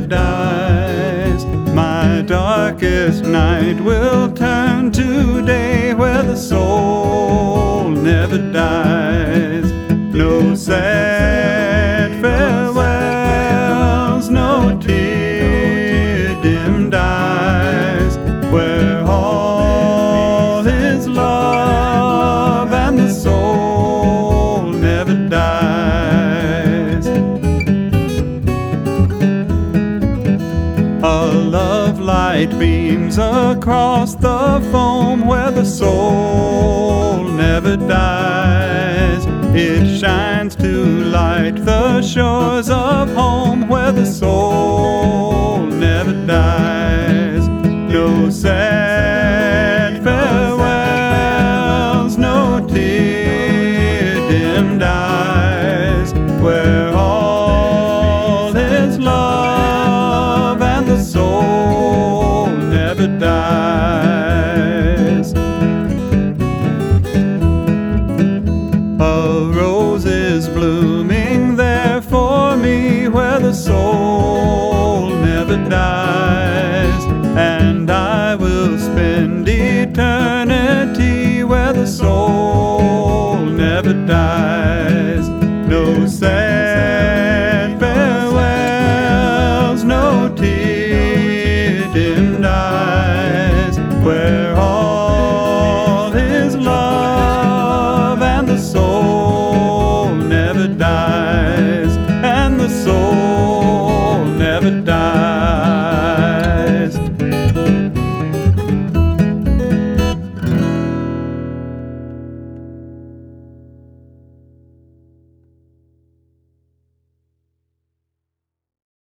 dies. My darkest night will turn to day, where the soul never dies. No sad farewells, no tear-dimmed eyes, where all is love and the soul never dies. A love light beams across the foam, where the soul never dies. It shines to light the shores of home, where the soul never dies. No sad farewells, no tear-dimmed eyes, where all is love and the soul never dies. A rose is blooming there for me, where the soul never dies, and I will spend eternity where the soul never dies. No sad